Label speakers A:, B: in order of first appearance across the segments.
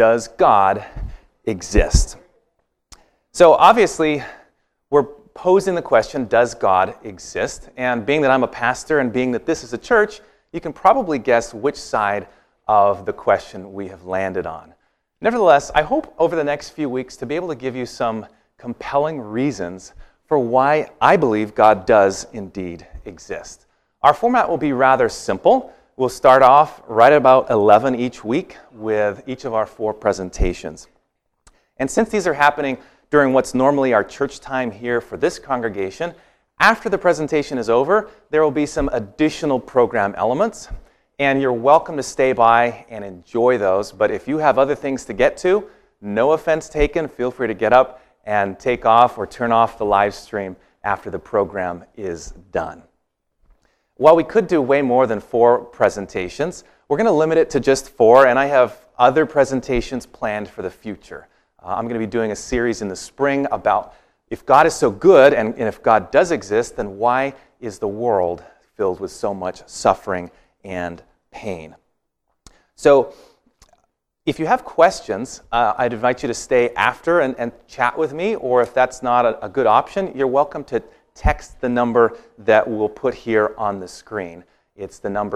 A: does God exist? So obviously, we're posing the question, does God exist? And being that I'm a pastor and being that this is a church, you can probably guess which side of the question we have landed on. Nevertheless, I hope over the next few weeks to be able to give you some compelling reasons for why I believe God does indeed exist. Our format will be rather simple. We'll start off right about 11 each week with each of our 4 presentations. And since these are happening during what's normally our church time here for this congregation, after the presentation is over, there will be some additional program elements, and you're welcome to stay by and enjoy those. But if you have other things to get to, no offense taken, feel free to get up and take off or turn off the live stream after the program is done. While we could do way more than 4 presentations, we're going to limit it to just 4, and I have other presentations planned for the future. I'm going to be doing a series in the spring about if God is so good and if God does exist, then why is the world filled with so much suffering and pain? So if you have questions, I'd invite you to stay after and chat with me, or if that's not a good option, you're welcome to text the number that we'll put here on the screen. It's the number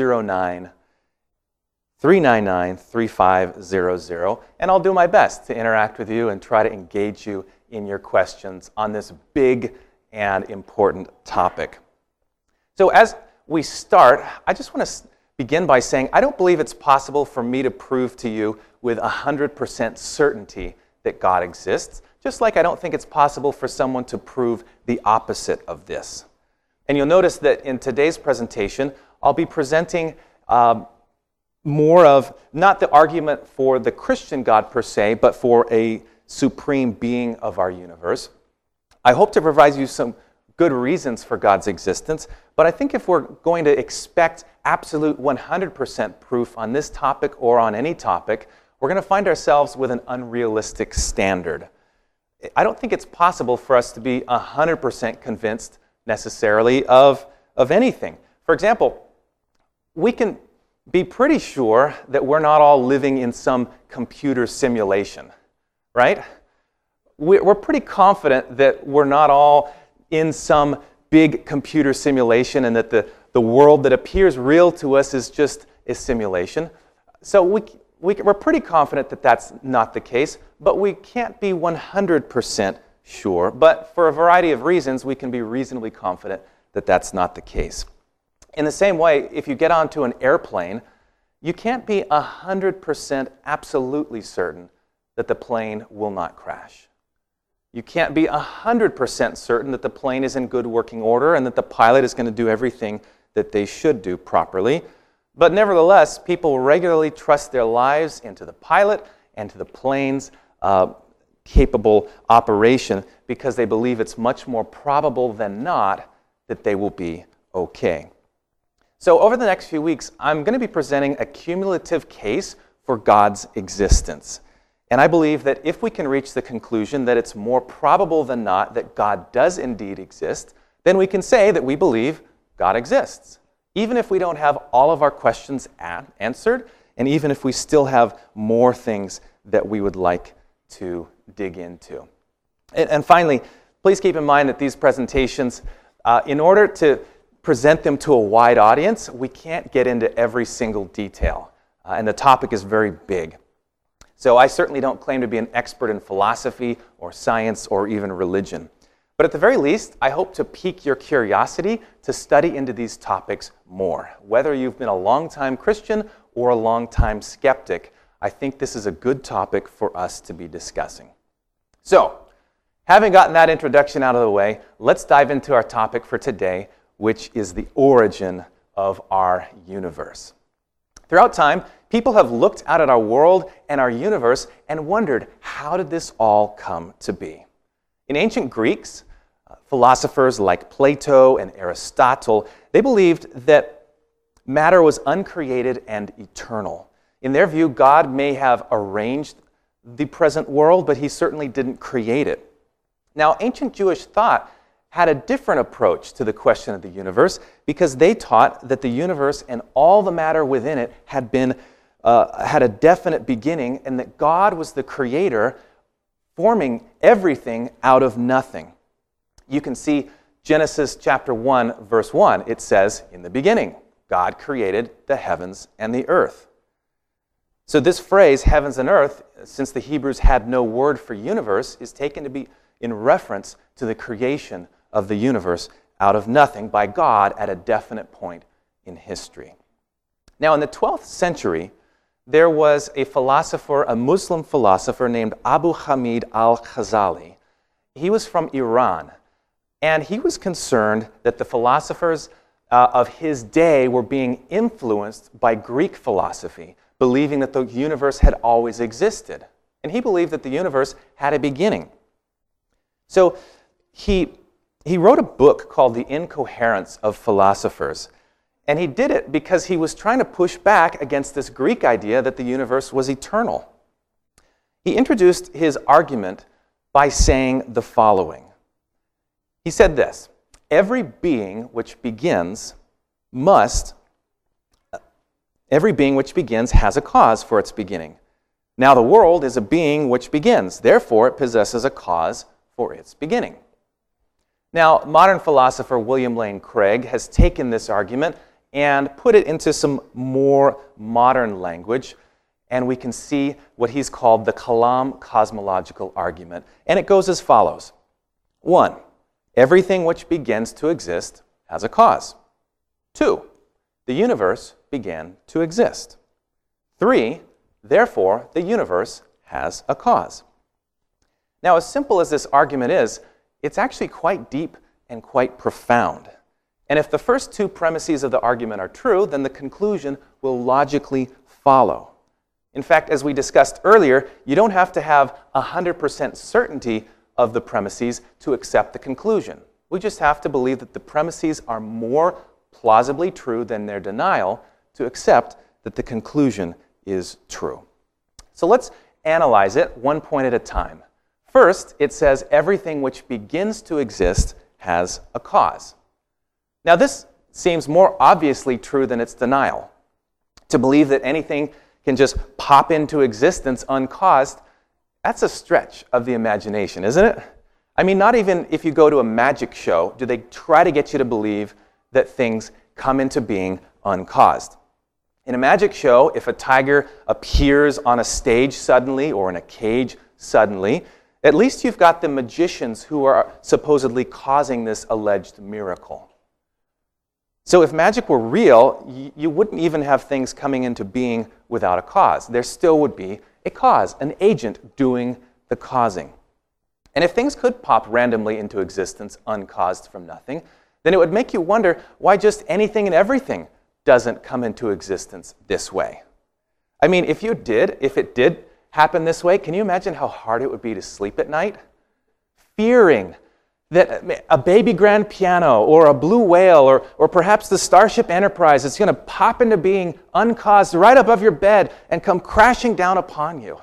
A: 209-399-3500, and I'll do my best to interact with you and try to engage you in your questions on this big and important topic. So as we start, I just want to begin by saying I don't believe it's possible for me to prove to you with 100% certainty that God exists, just like I don't think it's possible for someone to prove the opposite of this. And you'll notice that in today's presentation, I'll be presenting more of not the argument for the Christian God per se, but for a supreme being of our universe. I hope to provide you some good reasons for God's existence, but I think if we're going to expect absolute 100% proof on this topic or on any topic, we're going to find ourselves with an unrealistic standard. I don't think it's possible for us to be 100% convinced necessarily of anything. For example, we can be pretty sure that we're not all living in some computer simulation, right? We're pretty confident that we're not all in some big computer simulation and that the world that appears real to us is just a simulation. So we're pretty confident that that's not the case, but we can't be 100% sure. But for a variety of reasons, we can be reasonably confident that that's not the case. In the same way, if you get onto an airplane, you can't be 100% absolutely certain that the plane will not crash. You can't be 100% certain that the plane is in good working order and that the pilot is going to do everything that they should do properly. But nevertheless, people regularly trust their lives into the pilot and to the plane's capable operation because they believe it's much more probable than not that they will be okay. So over the next few weeks, I'm going to be presenting a cumulative case for God's existence. And I believe that if we can reach the conclusion that it's more probable than not that God does indeed exist, then we can say that we believe God exists, even if we don't have all of our questions answered, and even if we still have more things that we would like to dig into. And finally, please keep in mind that these presentations, in order to present them to a wide audience, we can't get into every single detail, and the topic is very big. So I certainly don't claim to be an expert in philosophy or science or even religion. But at the very least, I hope to pique your curiosity to study into these topics more. Whether you've been a long-time Christian or a long-time skeptic, I think this is a good topic for us to be discussing. So, having gotten that introduction out of the way, let's dive into our topic for today, which is the origin of our universe. Throughout time, people have looked out at our world and our universe and wondered, how did this all come to be? In ancient Greeks, philosophers like Plato and Aristotle, they believed that matter was uncreated and eternal. In their view, God may have arranged the present world, but he certainly didn't create it. Now, ancient Jewish thought had a different approach to the question of the universe because they taught that the universe and all the matter within it had been had a definite beginning, and that God was the creator, forming everything out of nothing. You can see Genesis chapter 1, verse 1. It says, "In the beginning, God created the heavens and the earth." So this phrase, heavens and earth, since the Hebrews had no word for universe, is taken to be in reference to the creation of the universe out of nothing by God at a definite point in history. Now, in the 12th century, there was a philosopher, a Muslim philosopher named Abu Hamid al-Ghazali. He was from Iran, and he was concerned that the philosophers of his day were being influenced by Greek philosophy, believing that the universe had always existed. And he believed that the universe had a beginning. So he wrote a book called The Incoherence of Philosophers. And he did it because he was trying to push back against this Greek idea that the universe was eternal. He introduced his argument by saying the following. He said this: every being which begins has a cause for its beginning. Now the world is a being which begins, therefore it possesses a cause for its beginning. Now, modern philosopher William Lane Craig has taken this argument and put it into some more modern language, and we can see what he's called the Kalam cosmological argument. And it goes as follows. 1, everything which begins to exist has a cause. 2, the universe began to exist. 3, therefore, the universe has a cause. Now, as simple as this argument is, it's actually quite deep and quite profound. And if the first 2 premises of the argument are true, then the conclusion will logically follow. In fact, as we discussed earlier, you don't have to have 100% certainty of the premises to accept the conclusion. We just have to believe that the premises are more plausibly true than their denial to accept that the conclusion is true. So let's analyze it one point at a time. First, it says everything which begins to exist has a cause. Now, this seems more obviously true than its denial. To believe that anything can just pop into existence uncaused, that's a stretch of the imagination, isn't it? I mean, not even if you go to a magic show do they try to get you to believe that things come into being uncaused. In a magic show, if a tiger appears on a stage suddenly or in a cage suddenly, at least you've got the magicians who are supposedly causing this alleged miracle. So if magic were real, you wouldn't even have things coming into being without a cause. There still would be a cause, an agent doing the causing. And if things could pop randomly into existence uncaused from nothing, then it would make you wonder why just anything and everything doesn't come into existence this way. I mean, if it did happen this way, can you imagine how hard it would be to sleep at night? Fearing that a baby grand piano or a blue whale or perhaps the Starship Enterprise is going to pop into being uncaused right above your bed and come crashing down upon you.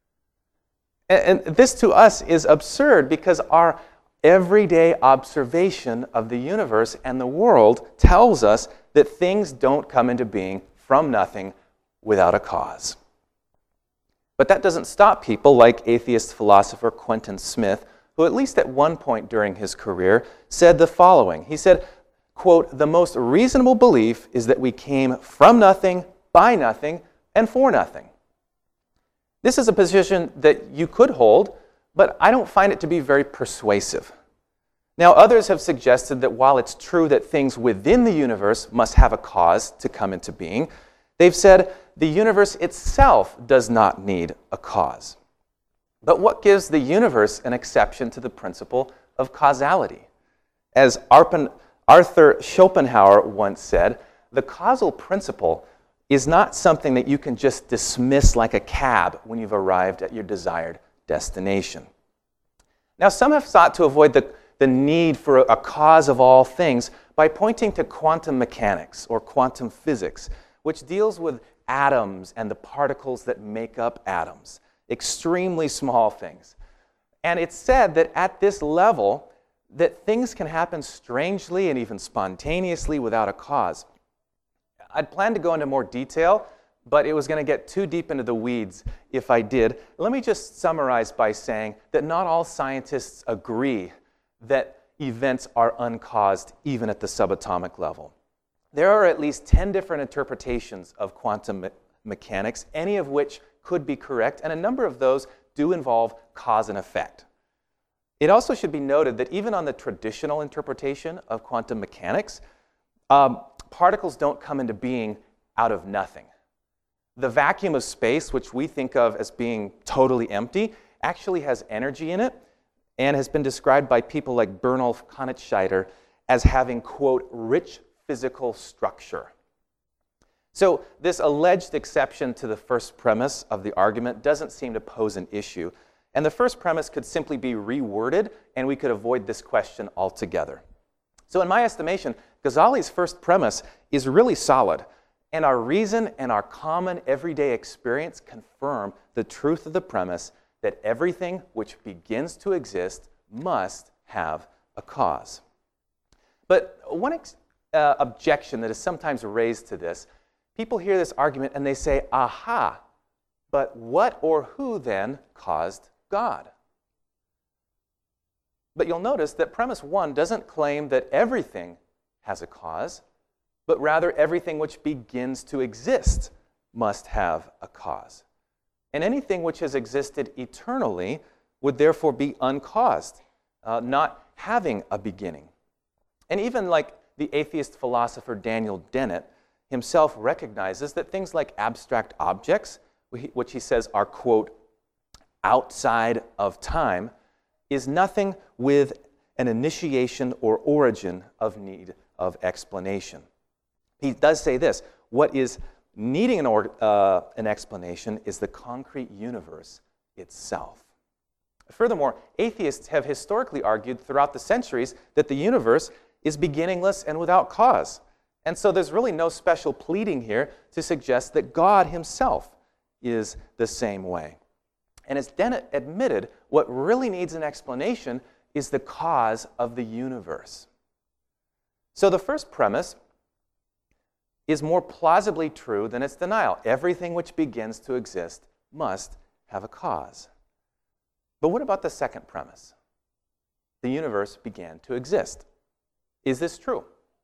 A: And this to us is absurd because our everyday observation of the universe and the world tells us that things don't come into being from nothing without a cause. But that doesn't stop people like atheist philosopher Quentin Smith, who at least at one point during his career said the following. He said, quote, "The most reasonable belief is that we came from nothing, by nothing, and for nothing." This is a position that you could hold, but I don't find it to be very persuasive. Now, others have suggested that while it's true that things within the universe must have a cause to come into being, they've said the universe itself does not need a cause. But what gives the universe an exception to the principle of causality? As Arthur Schopenhauer once said, the causal principle is not something that you can just dismiss like a cab when you've arrived at your desired destination. Now, some have sought to avoid the need for a cause of all things by pointing to quantum mechanics or quantum physics, which deals with atoms and the particles that make up atoms. Extremely small things. And it's said that at this level, that things can happen strangely and even spontaneously without a cause. I'd planned to go into more detail, but it was going to get too deep into the weeds if I did. Let me just summarize by saying that not all scientists agree that events are uncaused even at the subatomic level. There are at least 10 different interpretations of quantum mechanics, any of which could be correct, and a number of those do involve cause and effect. It also should be noted that even on the traditional interpretation of quantum mechanics, particles don't come into being out of nothing. The vacuum of space, which we think of as being totally empty, actually has energy in it and has been described by people like Bernolf Konitscheider as having, quote, rich physical structure. So this alleged exception to the first premise of the argument doesn't seem to pose an issue. And the first premise could simply be reworded, and we could avoid this question altogether. So in my estimation, Ghazali's first premise is really solid, and our reason and our common everyday experience confirm the truth of the premise that everything which begins to exist must have a cause. But one objection that is sometimes raised to this, people hear this argument and they say, aha, but what or who then caused God? But you'll notice that premise 1 doesn't claim that everything has a cause, but rather everything which begins to exist must have a cause. And anything which has existed eternally would therefore be uncaused, not having a beginning. And even like the atheist philosopher Daniel Dennett himself recognizes that things like abstract objects, which he says are, quote, outside of time, is nothing with an initiation or origin of need of explanation. He does say this, what is needing an explanation is the concrete universe itself. Furthermore, atheists have historically argued throughout the centuries that the universe is beginningless and without cause. And so there's really no special pleading here to suggest that God himself is the same way. And as Dennett admitted, what really needs an explanation is the cause of the universe. So the first premise is more plausibly true than its denial. Everything which begins to exist must have a cause. But what about the second premise? The universe began to exist. Is this true?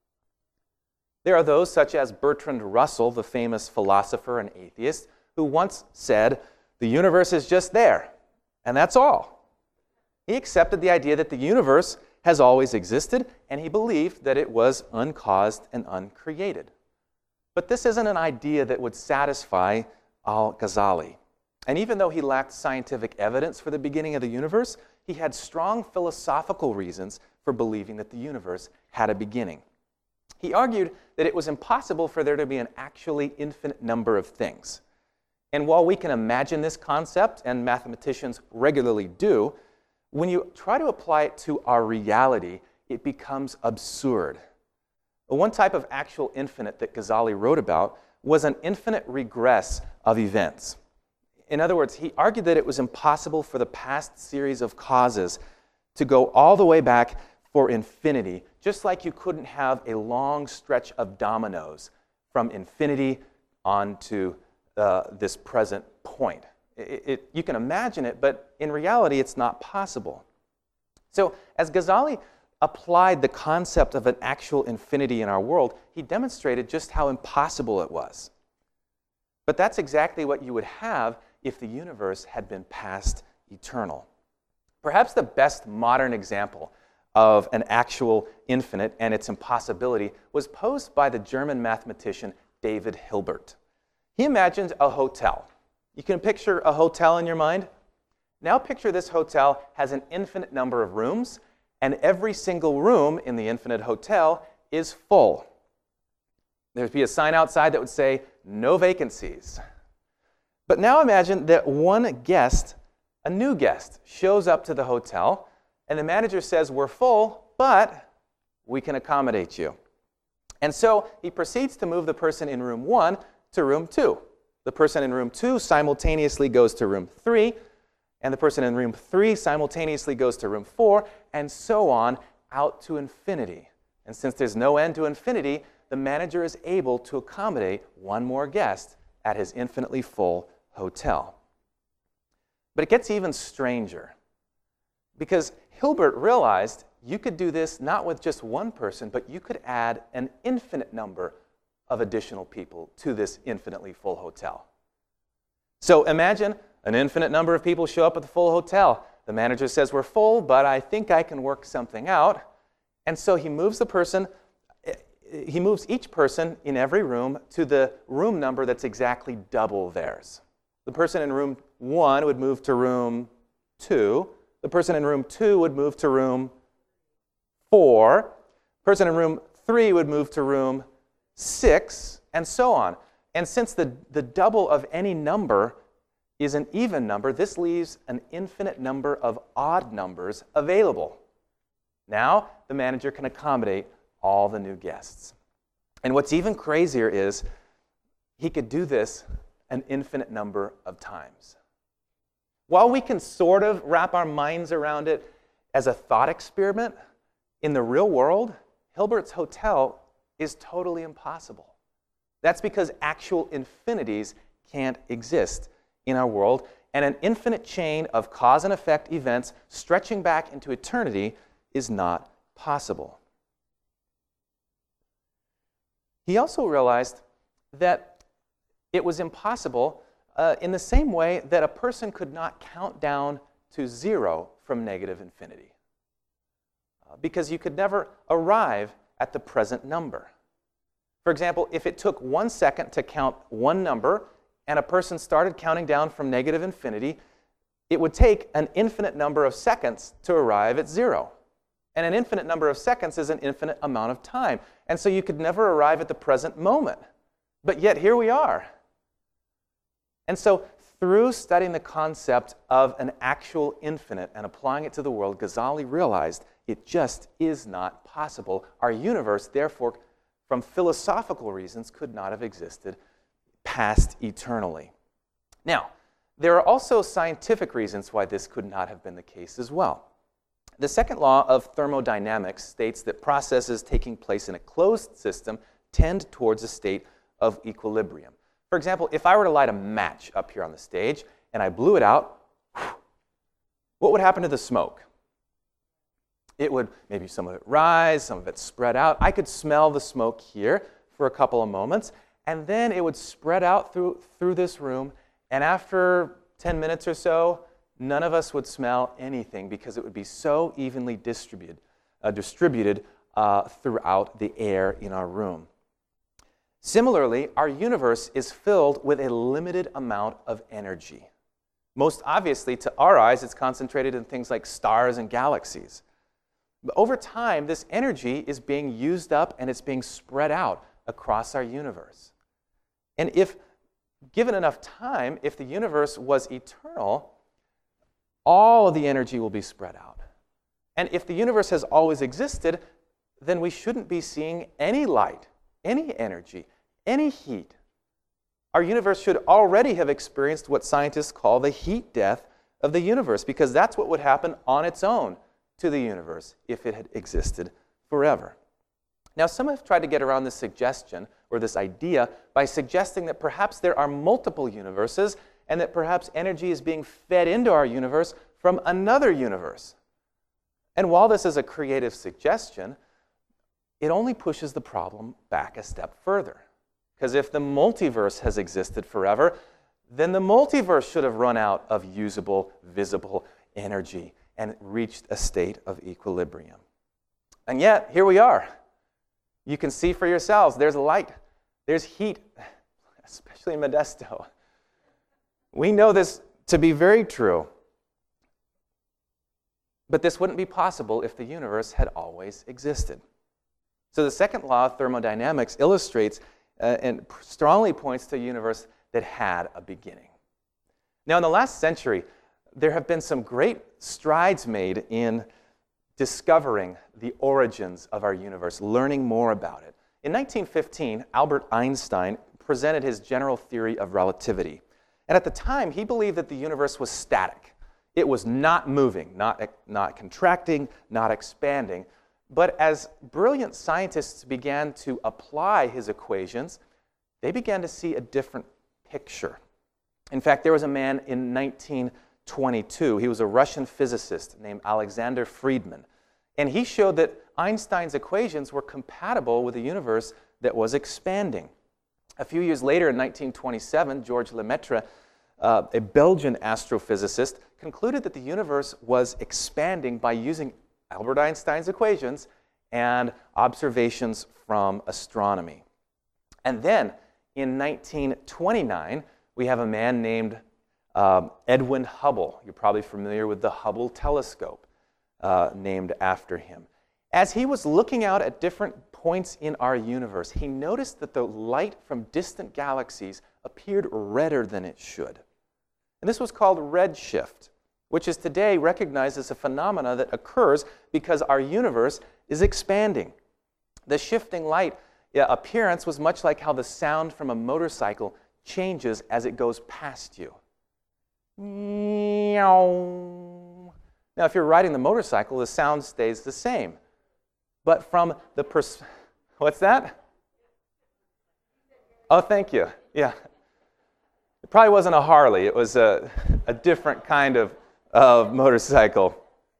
A: There are those, such as Bertrand Russell, the famous philosopher and atheist, who once said, the universe is just there, and that's all. He accepted the idea that the universe has always existed, and he believed that it was uncaused and uncreated. But this isn't an idea that would satisfy al-Ghazali. And even though he lacked scientific evidence for the beginning of the universe, he had strong philosophical reasons for believing that the universe had a beginning. He argued that it was impossible for there to be an actually infinite number of things. And while we can imagine this concept, and mathematicians regularly do, when you try to apply it to our reality, it becomes absurd. One type of actual infinite that Ghazali wrote about was an infinite regress of events. In other words, he argued that it was impossible for the past series of causes to go all the way back for infinity, just like you couldn't have a long stretch of dominoes from infinity on to this present point. You can imagine it, but in reality, it's not possible. So as Ghazali applied the concept of an actual infinity in our world, he demonstrated just how impossible it was. But that's exactly what you would have if the universe had been past eternal. Perhaps the best modern example of an actual infinite and its impossibility was posed by the German mathematician David Hilbert. He imagined a hotel. You can picture a hotel in your mind? Now picture this hotel has an infinite number of rooms, and every single room in the infinite hotel is full. There'd be a sign outside that would say, no vacancies. But now imagine that one guest, a new guest, shows up to the hotel, and the manager says, we're full, but we can accommodate you. And so he proceeds to move the person in room 1 to room 2. The person in room 2 simultaneously goes to room 3, and the person in room 3 simultaneously goes to room 4, and so on out to infinity. And since there's no end to infinity, the manager is able to accommodate one more guest at his infinitely full hotel. But it gets even stranger, because Hilbert realized you could do this not with just one person, but you could add an infinite number of additional people to this infinitely full hotel. So imagine an infinite number of people show up at the full hotel. The manager says, we're full, but I think I can work something out. And so he moves each person in every room to the room number that's exactly double theirs. The person in room 1 would move to room 2. The person in room 2 would move to room 4. The person in room 3 would move to room 6, and so on. And since the double of any number is an even number, this leaves an infinite number of odd numbers available. Now, the manager can accommodate all the new guests. And what's even crazier is he could do this an infinite number of times. While we can sort of wrap our minds around it as a thought experiment, in the real world, Hilbert's hotel is totally impossible. That's because actual infinities can't exist in our world, and an infinite chain of cause and effect events stretching back into eternity is not possible. He also realized that it was impossible in the same way that a person could not count down to 0 from negative infinity, because you could never arrive at the present number. For example, if it took 1 second to count one number and a person started counting down from negative infinity, it would take an infinite number of seconds to arrive at 0. And an infinite number of seconds is an infinite amount of time. And so you could never arrive at the present moment. But yet here we are. And so through studying the concept of an actual infinite and applying it to the world, Ghazali realized it just is not possible. Our universe, therefore, from philosophical reasons, could not have existed past eternally. Now, there are also scientific reasons why this could not have been the case as well. The second law of thermodynamics states that processes taking place in a closed system tend towards a state of equilibrium. For example, if I were to light a match up here on the stage and I blew it out, what would happen to the smoke? It would, maybe some of it rise, some of it spread out. I could smell the smoke here for a couple of moments, and then it would spread out through this room, and after 10 minutes or so, none of us would smell anything because it would be so evenly distributed throughout the air in our room. Similarly, our universe is filled with a limited amount of energy. Most obviously, to our eyes, it's concentrated in things like stars and galaxies. But over time, this energy is being used up and it's being spread out across our universe. And if given enough time, if the universe was eternal, all of the energy will be spread out. And if the universe has always existed, then we shouldn't be seeing any light, any energy, any heat. Our universe should already have experienced what scientists call the heat death of the universe, because that's what would happen on its own to the universe if it had existed forever. Now, some have tried to get around this suggestion or this idea by suggesting that perhaps there are multiple universes and that perhaps energy is being fed into our universe from another universe. And while this is a creative suggestion, it only pushes the problem back a step further. Because if the multiverse has existed forever, then the multiverse should have run out of usable, visible energy and reached a state of equilibrium. And yet, here we are. You can see for yourselves, there's light, there's heat, especially in Modesto. We know this to be very true. But this wouldn't be possible if the universe had always existed. So the second law of thermodynamics illustrates and strongly points to a universe that had a beginning. Now, in the last century, there have been some great strides made in discovering the origins of our universe, learning more about it. In 1915, Albert Einstein presented his general theory of relativity. And at the time, he believed that the universe was static. It was not moving, not contracting, not expanding. But as brilliant scientists began to apply his equations, they began to see a different picture. In fact, there was a man in 1922, he was a Russian physicist named Alexander Friedmann, and he showed that Einstein's equations were compatible with a universe that was expanding. A few years later, in 1927, Georges Lemaitre, a Belgian astrophysicist, concluded that the universe was expanding by using Albert Einstein's equations and observations from astronomy. And then, in 1929, we have a man named Edwin Hubble. You're probably familiar with the Hubble telescope, named after him. As he was looking out at different points in our universe, he noticed that the light from distant galaxies appeared redder than it should. And this was called redshift, which is today recognized as a phenomena that occurs because our universe is expanding. The shifting light appearance was much like how the sound from a motorcycle changes as it goes past you. Now, if you're riding the motorcycle, the sound stays the same. But from the what's that? Oh, thank you. Yeah. It probably wasn't a Harley. It was a different kind of motorcycle.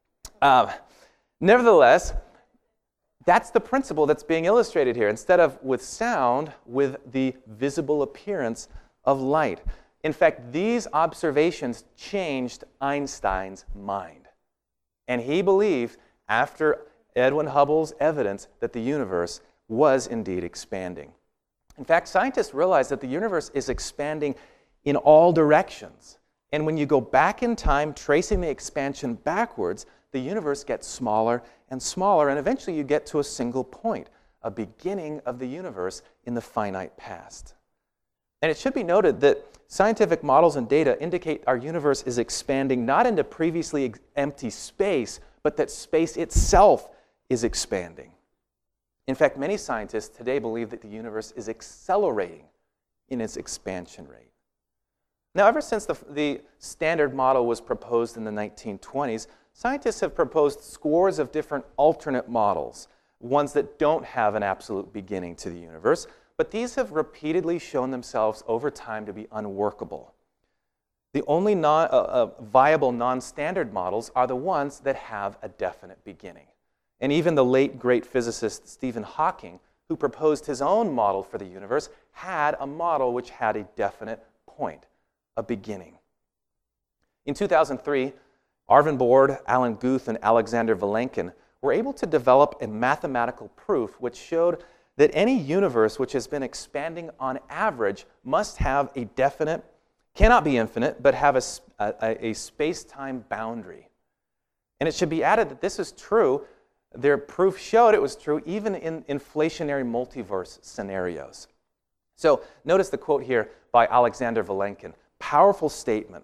A: Nevertheless, that's the principle that's being illustrated here. Instead of with sound, with the visible appearance of light. In fact, these observations changed Einstein's mind. And he believed, after Edwin Hubble's evidence, that the universe was indeed expanding. In fact, scientists realize that the universe is expanding in all directions. And when you go back in time, tracing the expansion backwards, the universe gets smaller and smaller, and eventually you get to a single point, a beginning of the universe in the finite past. And it should be noted that scientific models and data indicate our universe is expanding not into previously empty space, but that space itself is expanding. In fact, many scientists today believe that the universe is accelerating in its expansion rate. Now, ever since the Standard Model was proposed in the 1920s, scientists have proposed scores of different alternate models, ones that don't have an absolute beginning to the universe, but these have repeatedly shown themselves over time to be unworkable. The only viable non-standard models are the ones that have a definite beginning. And even the late great physicist Stephen Hawking, who proposed his own model for the universe, had a model which had a definite point, a beginning. In 2003, Arvin Board, Alan Guth, and Alexander Vilenkin were able to develop a mathematical proof which showed that any universe which has been expanding on average must have a definite, cannot be infinite, but have a space-time boundary. And it should be added that this is true. Their proof showed it was true even in inflationary multiverse scenarios. So notice the quote here by Alexander Vilenkin. Powerful statement.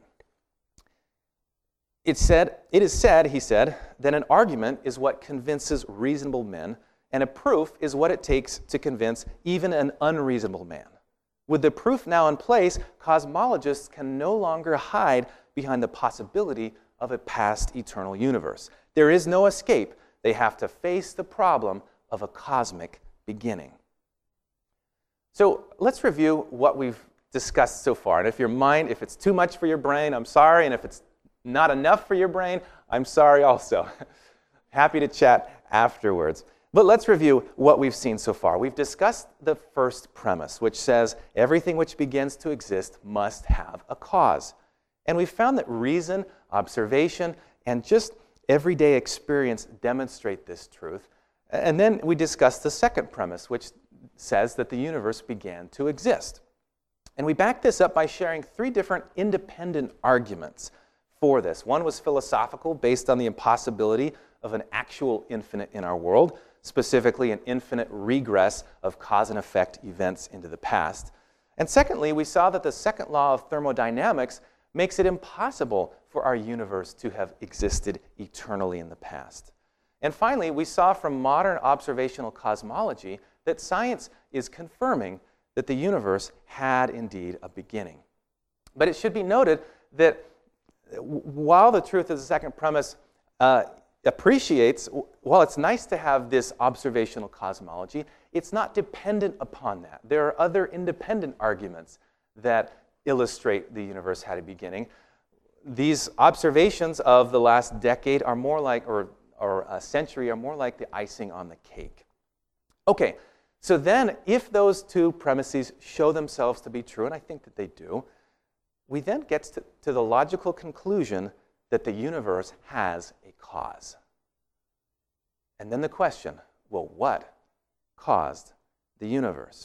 A: It is said, he said, that an argument is what convinces reasonable men, and a proof is what it takes to convince even an unreasonable man. With the proof now in place, cosmologists can no longer hide behind the possibility of a past eternal universe. There is no escape. They have to face the problem of a cosmic beginning. So let's review what we've discussed so far. And if it's too much for your brain, I'm sorry. And if it's not enough for your brain, I'm sorry also. Happy to chat afterwards. But let's review what we've seen so far. We've discussed the first premise, which says everything which begins to exist must have a cause. And we've found that reason, observation, and just everyday experience demonstrate this truth. And then we discussed the second premise, which says that the universe began to exist. And we backed this up by sharing three different independent arguments for this. One was philosophical, based on the impossibility of an actual infinite in our world, specifically an infinite regress of cause and effect events into the past. And secondly, we saw that the second law of thermodynamics makes it impossible for our universe to have existed eternally in the past. And finally, we saw from modern observational cosmology that science is confirming that the universe had indeed a beginning. But it should be noted that while the truth of the second premise appreciates, while it's nice to have this observational cosmology, it's not dependent upon that. There are other independent arguments that illustrate the universe had a beginning. These observations of the last decade are more like, or a century, are more like the icing on the cake. Okay, so then if those two premises show themselves to be true, and I think that they do, we then get to the logical conclusion that the universe has a cause. And then the question, well, what caused the universe?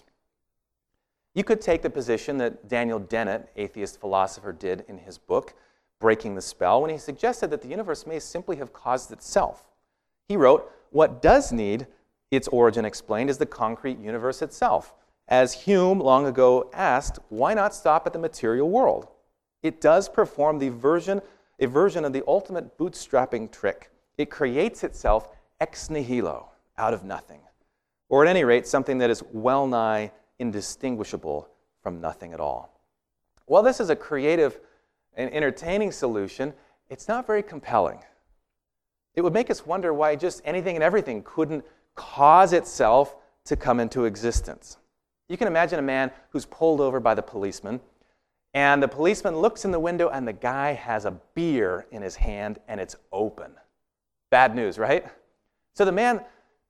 A: You could take the position that Daniel Dennett, atheist philosopher, did in his book, Breaking the Spell, when he suggested that the universe may simply have caused itself. He wrote, "What does need its origin explained is the concrete universe itself. As Hume long ago asked, why not stop at the material world? It does perform a version of the ultimate bootstrapping trick. It creates itself ex nihilo, out of nothing. Or at any rate, something that is well nigh indistinguishable from nothing at all." While this is a creative and entertaining solution, it's not very compelling. It would make us wonder why just anything and everything couldn't cause itself to come into existence. You can imagine a man who's pulled over by the policeman, and the policeman looks in the window and the guy has a beer in his hand and it's open. Bad news, right? So the man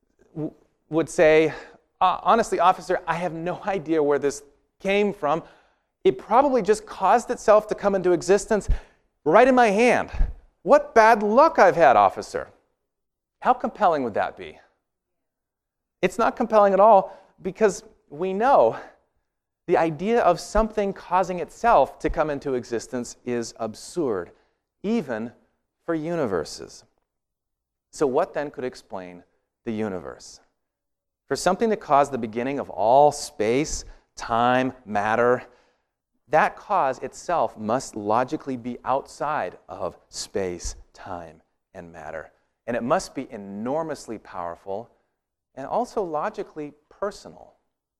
A: would say, honestly, officer, I have no idea where this came from. It probably just caused itself to come into existence right in my hand. What bad luck I've had, officer. How compelling would that be? It's not compelling at all because we know the idea of something causing itself to come into existence is absurd, even for universes. So what then could explain the universe? For something to cause the beginning of all space, time, matter, that cause itself must logically be outside of space, time, and matter. And it must be enormously powerful and also logically personal.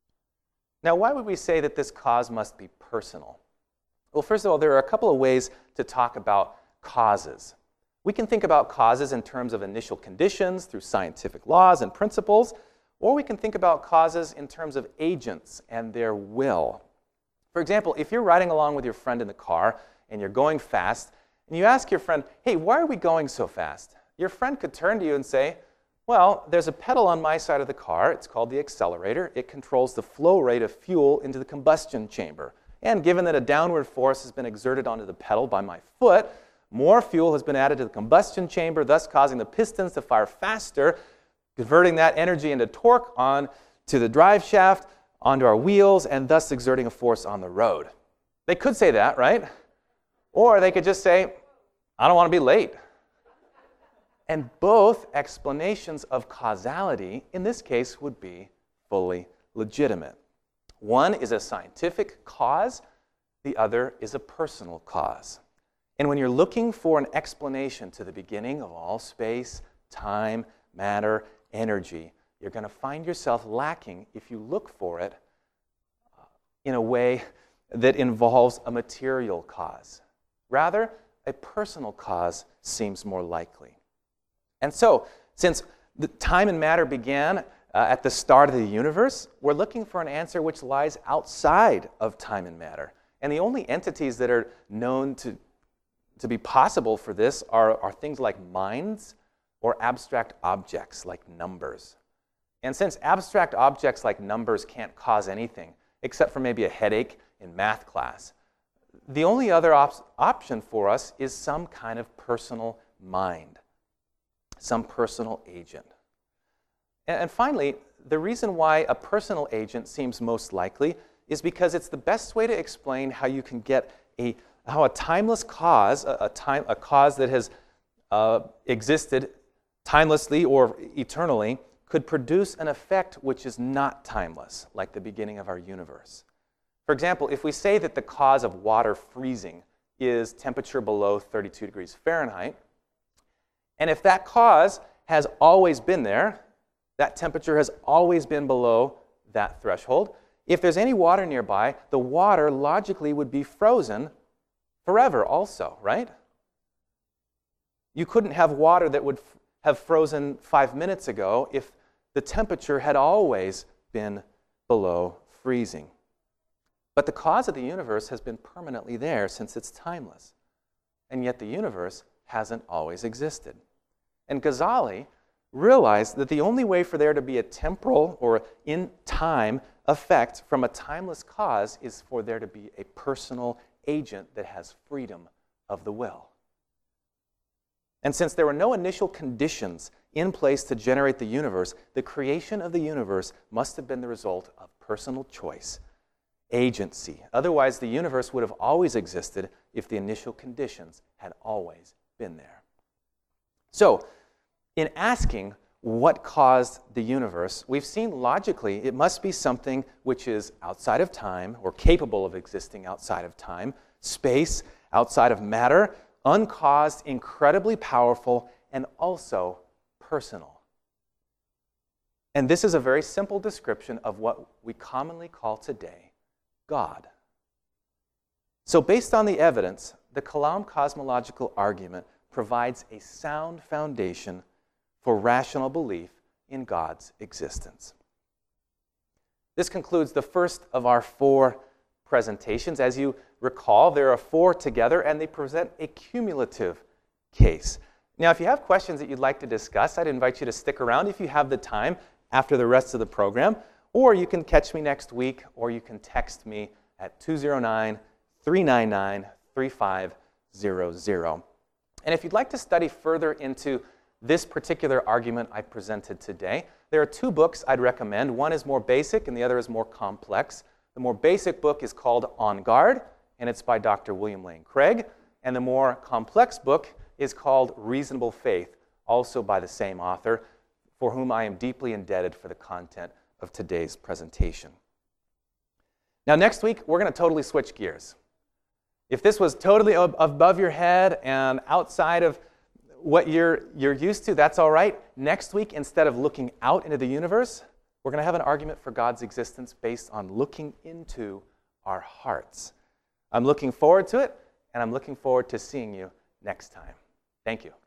A: Now, why would we say that this cause must be personal? Well, first of all, there are a couple of ways to talk about causes. We can think about causes in terms of initial conditions through scientific laws and principles, or we can think about causes in terms of agents and their will. For example, if you're riding along with your friend in the car and you're going fast, and you ask your friend, hey, why are we going so fast? Your friend could turn to you and say, well, there's a pedal on my side of the car. It's called the accelerator. It controls the flow rate of fuel into the combustion chamber. And given that a downward force has been exerted onto the pedal by my foot, more fuel has been added to the combustion chamber, thus causing the pistons to fire faster, converting that energy into torque on to the drive shaft, onto our wheels, and thus exerting a force on the road. They could say that, right? Or they could just say, I don't want to be late. And both explanations of causality, in this case, would be fully legitimate. One is a scientific cause, the other is a personal cause. And when you're looking for an explanation to the beginning of all space, time, matter, energy, you're going to find yourself lacking if you look for it in a way that involves a material cause. Rather, a personal cause seems more likely. And so, since the time and matter began at the start of the universe, we're looking for an answer which lies outside of time and matter. And the only entities that are known to be possible for this are things like minds or abstract objects like numbers. And since abstract objects like numbers can't cause anything, except for maybe a headache in math class, the only other option for us is some kind of personal mind, some personal agent. And finally, the reason why a personal agent seems most likely is because it's the best way to explain how you can get how a timeless cause, a cause that has existed timelessly or eternally, could produce an effect which is not timeless, like the beginning of our universe. For example, if we say that the cause of water freezing is temperature below 32 degrees Fahrenheit, and if that cause has always been there, that temperature has always been below that threshold, if there's any water nearby, the water logically would be frozen forever also, right? You couldn't have water that would have frozen 5 minutes ago if the temperature had always been below freezing. But the cause of the universe has been permanently there since it's timeless. And yet the universe hasn't always existed. And Ghazali realized that the only way for there to be a temporal or in-time effect from a timeless cause is for there to be a personal agent that has freedom of the will. And since there were no initial conditions in place to generate the universe, the creation of the universe must have been the result of personal choice, agency. Otherwise, the universe would have always existed if the initial conditions had always been there. So, in asking what caused the universe, we've seen logically it must be something which is outside of time or capable of existing outside of time, space, outside of matter, uncaused, incredibly powerful, and also personal. And this is a very simple description of what we commonly call today God. So based on the evidence, the Kalam cosmological argument provides a sound foundation for rational belief in God's existence. This concludes the first of our 4 presentations. As you recall, there are 4 together, and they present a cumulative case. Now, if you have questions that you'd like to discuss, I'd invite you to stick around if you have the time after the rest of the program, or you can catch me next week, or you can text me at 209-399-3500. And if you'd like to study further into this particular argument I presented today, there are 2 books I'd recommend. One is more basic, and the other is more complex. The more basic book is called On Guard, and it's by Dr. William Lane Craig. And the more complex book is called Reasonable Faith, also by the same author, for whom I am deeply indebted for the content of today's presentation. Now, next week, we're going to totally switch gears. If this was totally above your head and outside of what you're used to, that's all right. Next week, instead of looking out into the universe, we're going to have an argument for God's existence based on looking into our hearts. I'm looking forward to it, and I'm looking forward to seeing you next time. Thank you.